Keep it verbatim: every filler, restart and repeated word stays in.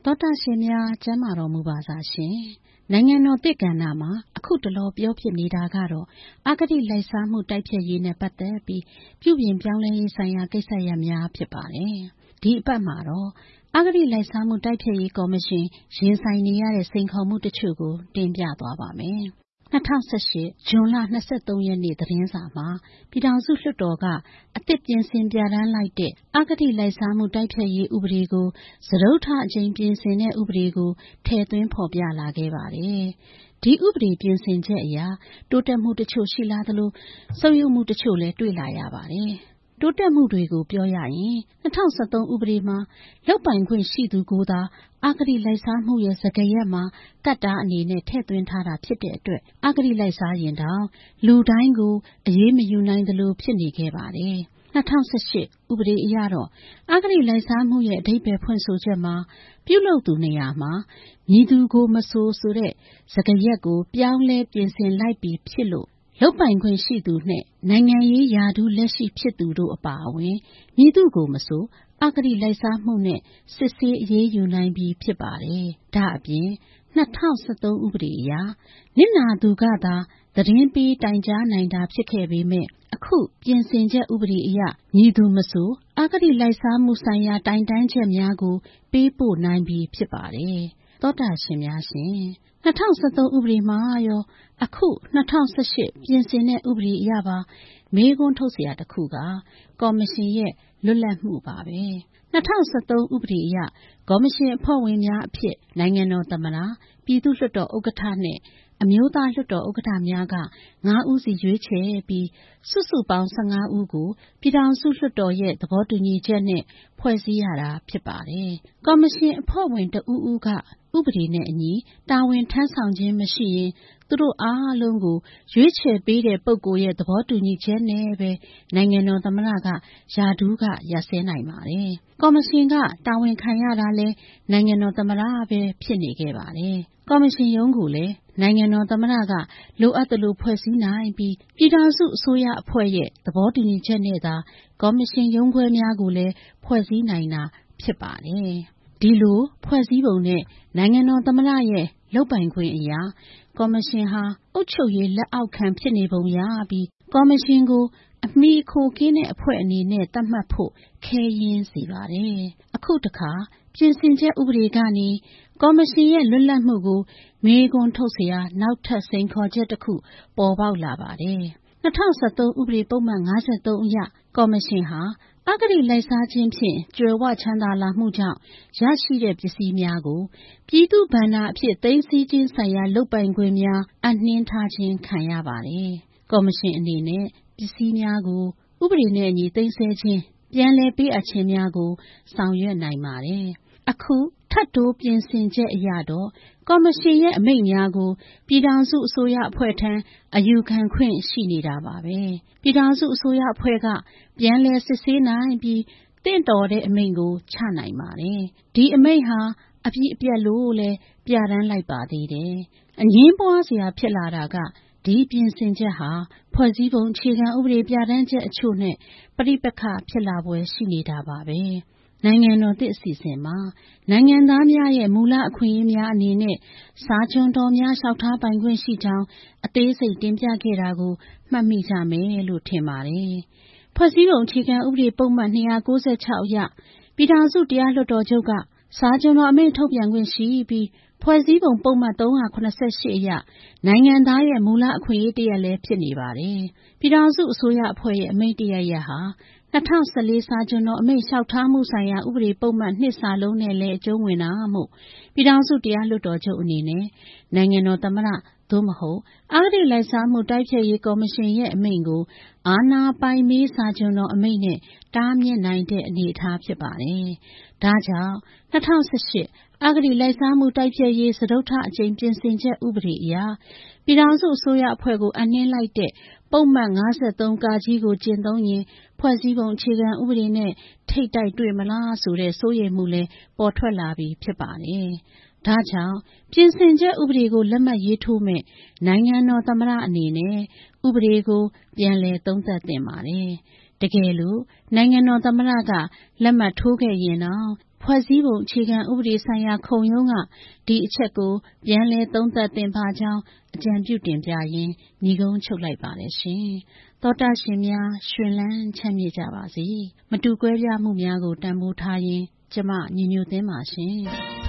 သောတာရှင်များကျမ်းမာတော်မူပါစားရှင်နိုင်ငံတော်တည်ကဏ္ဍမှာအခုတလောပြောဖြစ်နေတာကတော့အဂတိလိုက်စားမှုတိုက်ဖျက်ရေးနဲ့ပတ်သက်ပြီးပြုပြင်ပြောင်းလဲရေးဆိုင်ရာကိစ္စရပ်များဖြစ်ပါတယ်ဒီအပတ်မှာတော့အဂတိလိုက်စားမှုတိုက်ဖျက်ရေးကော်မရှင်ရင်ဆိုင်နေရတဲ့စိန်ခေါ်မှုတချို့ကိုတင်ပြသွားပါမယ်၂၀၁၈ဇွန်လ၂၃ရက်နေ့သတင်းစာမှာပြည်ထောင်စုလွှတ်တော်ကအသစ်ပြင်ဆင်ပြဋ္ဌာန်းလိုက်တဲ့အဂတိလိုက်စားမှုတိုက်ဖျက်ရေးဥပဒေကိုစတုတ္ထအကြိမ်ပြင်ဆင်တဲ့ဥပဒေကိုထည့်သွင်းဖော်ပြလာခဲ့ပါတယ်။ဒီဥပဒေပြင်ဆင်ချက်အရတိုးတက်မှုတချို့ရှိလာသလိုဆုတ်ယုတ်မှုတချို့လည်းတွေ့လာရပါတယ်။တိုးတက်မှုတွေကိုပြောရရင်၂၀၁၃ဥပဒေမှာလုပ်ပိုင်ခွင့်ရှိသူကိုသာအဂတိလိုက်စားမှုရဲ့စကားရပ်မှာကတ္တာအနေနဲ့ထည့်သွင်းထားတာဖြစ်တဲ့အတွက်အဂတိလိုက်စားရင်တောင်လူတိုင်းကိုအရေးမယူနိုင်သလိုဖြစ်နေခဲ့ပါတယ်။၂၀၁၈ဥပဒေအရတော့အဂတိလိုက်စားမှုရဲ့အဓိပ္ပာယ်ဖွင့်ဆိုချက်မှာပြုလုပ်သူနေရာမှာမည်သူကိုမဆိုဆိုတဲ့စကားရပ်ကိုပြောင်းလဲပြင်ဆင်လိုက်ပြီးဖြစ်လို့လုပ်ပိုင်ခွင့်ရှိသူနဲ့နိုင်ငံရေးရာထူးလက်ရှိဖြစ်သူတို့အပါအဝင်မည်သူကိုမဆိုအဂတိလိုက်စားမှုနဲ့စစ်ဆေးအရေးယူနိုင်ပြီးဖြစ်ပါတယ်။ဒါအပြင်၂၀၁၃ဥပဒေအရနစ်နာသူကသာသတင်းပေးတိုင်ကြားနိုင်တာဖြစ်ခဲ့ပေမဲ့အခုပြင်ဆင်ချက်ဥပဒေအရမည်သူမဆိုအဂတိလိုက်စားမှုဆိုင်ရာတိုင်တန်းချက်များကိုပေးပို့နိုင်ပြီးဖြစ်ပါတယ်။သောတာရှင်များရှင်၂၀၁၃ဥပဒေမှာရောအခု၂၀၁၈ပြင်ဆင်တဲ့ဥပဒေအရပါမေးခွန်းထုတ်เสียတခုကကော်မရှင်ရဲ့လွတ်လပ်မှုပါပဲ၂၀၁၃ဥပဒေအရကော်မရှင်အဖွဲ့ဝင်များအဖြစ်နိုင်ငံတော်သမ္မတပြည်သူ့လွှတ်တော်ဥက္ကဋ္ဌနဲ့အမျိုးသားလွှတ်တော်ဥက္ကဋ္ဌများကငါးဦးစီရွေးချယ်ပြီးစုစုပေါင်း၁၅ဦးကိုပြည်ထောင်စုလွှတ်တော်ရဲ့သဘောတူညီချက်နဲ့ဖွဲ့စည်းရတာဖြစ်ပါတယ်။ကော်မရှင်အဖွဲ့ဝင်တဦးဦးကဥပဒေနဲ့အညီတာဝန်ထမ်းဆောင်ခြင်းမရှိရင်သူတို့အားလုံးကိုရွေးချယ်ပေးတဲ့ပုဂ္ဂိုလ်ရဲ့သဘောတူညီချက်နဲ့ပဲနိုင်ငံတော်သမ္မတကရာထူးကရပ်စဲနိုင်ပါတယ်။ကော်မရှင်ကတာဝန်ခံရတာလဲနိုင်ငံတော်သမ္မတပဲဖြစ်နေခဲ့ပါတယ်။ကော်မရှင်ရုံးကိုလည်းနိုင်ငံတော်သမ္မတကလိုအပ်သလိုဖွဲ့စည်းနိုင်ပြီးပြည်ထောင်စုအစိုးရအဖွဲ့ရဲ့သဘောတူညီချက်နဲ့သာကော်မရှင်ရုံးခွဲများကိုလည်းဖွဲ့စည်းနိုင်တာဖြစ်ပါတယ်။ဒီလိုဖွဲ့စည်းပုံနဲ့နိုင်ငံတော်သမ္မတရဲ့လုပ်ပိုင်ခွင့်အရာကော်မရှင်ဟာအုပ်ချုပ်ရေးလက်အောက်ခံဖြစ်နေပုံရပြီးကော်မရှင်ကိုအမိခိုကင်းတဲ့အဖွဲ့အနေနဲ့သတ်မှတ်ဖို့ခဲယဉ်းစေပါတယ်။အခုတခါပြင်ဆင်ချက်ဥပဒေကနေကော်မရှင်ရဲ့လွတ်လပ်မှုကိုမေးခွန်းထုတ်เสียနောက်ထပ်စိန်ခေါ်ချက်တစ်ခုပေါ်ပေါက်လာပါတယ်။၂၀၁၃ဥပဒေပုံမှန်၅၃အရကော်မရှင်ဟာအဂတိလိုက်စားခြင်းဖြင့်ကြွယ်ဝချမ်းသာလာမှုကြောင့်ရရှိတဲ့ပစ္စည်းများကိုပြည်သူ့ဘဏ္ဍာအဖြစ်သိမ်းဆည်းခြင်းဆိုင်ရာလုပ်ပိုင်ခွင့်များအနှင်းထားခြင်းခံရပါတယ်။ကော်မရှင်အနေနဲ့ပစ္စည်းများကိုဥပဒေနဲ့အညီသိမ်းဆည်းခြင်းပြန်လည်ပေးအပ်ခြင်းများကိုဆောင်ရွက်နိုင်ပါတယ်။အခုထပ်တိုးပြင်ဆင်ချက်အရတော့ကော်မရှင်ရဲ့အမိန့်များကိုပြည်ထောင်စုအစိုးရအဖွဲ့ထံအယူခံခွင့်ရှိနေတာပါပဲပြည်ထောင်စုအစိုးရအဖွဲ့ကပြန်လည်စစ်ဆေးနိုင်ပြီးတင့်တော်တဲ့အမိန့်ကိုချနိုင်ပါတယ်ဒီအမိန့်ဟာအပြည့်အပြတ်လို့လည်းပြဋ္ဌာန်းလိုက်ပါသေးတယ်အငင်းပွားစရာဖြစ်လာတာကဒီပြင်ဆင်ချက်ဟာဖွဲ့စည်းပုံအခြေခံဥပဒေပြဋ္ဌာန်းချက်အချို့နဲ့ပဋိပက္ခဖြစ်လာပွဲရှိနေတာပါပဲနိုင်ငံတော်သစ်အစီအစဉ်မှာနိုင်ငံသားများရဲ့မူလအခွင့်အရေးများအနေနဲ့စာချွန်တော်များလျှောက်ထားပိုင်ခွင့်ရှိကြောင်းအသေးစိတ်တင်ပြခဲ့တာကိုမှတ်မိကြမယ်လို့ထင်ပါတယ်။ဖွဲ့စည်းပုံအခြေခံဥပဒေပုံမှန်၂၉၆အရပြည်ထောင်စုတရားလွှတ်တော်ချုပ်ကစာချွန်တော်အမိန့်ထုတ်ပြန်ခွင့်ရှိပြီးဖွဲ့စည်းပုံပုံမှန်၃၇၈အရနိုင်ငံသားရဲ့မူလအခွင့်အရေးတရက်လည်းဖြစ်နေပါတယ်။ပြည်ထောင်စုအစိုးရအဖွဲ့ရဲ့အမိန့်တရက်ရက်ဟာ၂၀၁၄စာချွန်တော်အမိန့်လျှောက်ထားမှုဆိုင်ရာဥပဒေပုံမှန်နှစ်စာလုံးနဲ့လည်းအကျုံးဝင်တာမို့ပြည်ထောင်စုတရားလွှတ်တော်ချုပ်အနေနဲ့နိုင်ငံတော်သမ္မတသို့မဟုတ်အဂတိလိုက်စားမှုတိုက်ဖျက်ရေးကော်မရှင်ရဲ့အမိန့်ကိုအာဏာပိုင်မေးစာချွန်တော်အမိန့်နဲ့တားမြစ်နိုင်တဲ့အနေအထားဖြစ်ပါတယ်။ဒါကြောင့်၂၀၁၈အဂတိလိုက်စားမှုတိုက်ဖျက်ရေးစတုတ္ထအကြိမ်ပြင်ဆင်ချက်ဥပဒေအရပြည်ထောင်စုအစိုးရအဖွဲ့ကိုအနှင်းလိုက်တဲ့ပုံမှန်၅၃ကကြီးကိုကျင့်သုံးရင်ဖွဲ့စည်းပုံအခြေခံဥပဒေနဲ့ထိပ်တိုက်တွေ့မလားဆိုတဲ့စိုးရိမ်မှုလည်းပေါ်ထွက်လာပြီးဖြစ်ပါတယ်။ဒါကြောင့်ပြင်ဆင်ချက်ဥပဒေကိုလက်မှတ်ရေးထိုးမဲ့နိုင်ငံတော်သမ္မတအနေနဲ့ဥပဒေကိုပြန်လည်သုံးသပ်သင့်ပါတယ်။တကယ်လို့နိုင်ငံတော်သမ္မတကလက်မှတ်ထိုးခဲ့ရင်တော့ဖွဲ့စည်းပုံအခြေခံဥပဒေဆိုင်ရာခုံရုံးကဒီအချက်ကိုပြန်လည်သုံးသပ်သင့်ပါကြောင်းအကြံပြုတင်ပြရင်းညီကုန်းချုပ်လိုက်ပါတယ်ရှင်။သောတာရှင်များရှင်လန်းချမ်းမြေ့ကြပါစေ။မတူကွဲပြားမှုများကိုတန်ဖိုးထားရင်းကျမညီညွတ်သင်းပါရှင်။